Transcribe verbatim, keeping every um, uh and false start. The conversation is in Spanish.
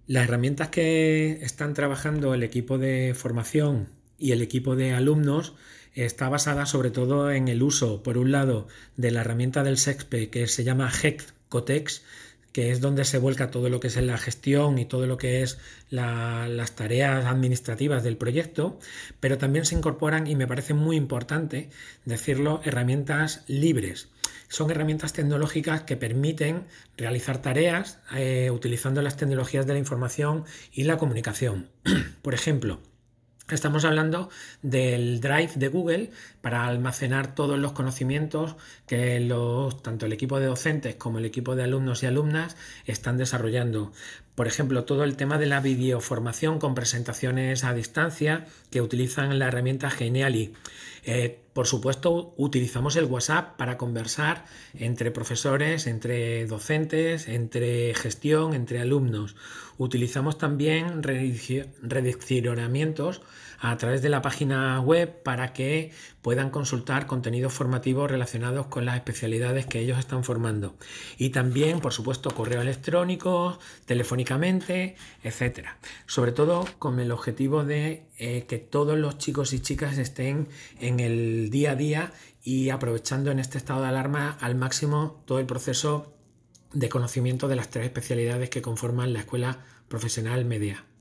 Las herramientas que están trabajando el equipo de formación y el equipo de alumnos está basada sobre todo en el uso, por un lado, de la herramienta del SEXPE que se llama Hexcotex, que es donde se vuelca todo lo que es la gestión y todo lo que es la, las tareas administrativas del proyecto, pero también se incorporan, y me parece muy importante decirlo, herramientas libres. Son herramientas tecnológicas que permiten realizar tareas eh, utilizando las tecnologías de la información y la comunicación. Por ejemplo, estamos hablando del Drive de Google para almacenar todos los conocimientos que los, tanto el equipo de docentes como el equipo de alumnos y alumnas están desarrollando. Por ejemplo, todo el tema de la videoformación con presentaciones a distancia que utilizan la herramienta Geniali. Eh, por supuesto, utilizamos el WhatsApp para conversar entre profesores, entre docentes, entre gestión, entre alumnos. Utilizamos también redireccionamientos a través de la página web para que puedan consultar contenidos formativos relacionados con las especialidades que ellos están formando. Y también, por supuesto, correo electrónico, telefónicamente, etcétera. Sobre todo con el objetivo de eh, que todos los chicos y chicas estén en el día a día y aprovechando en este estado de alarma al máximo todo el proceso de conocimiento de las tres especialidades que conforman la Escuela Profesional Media.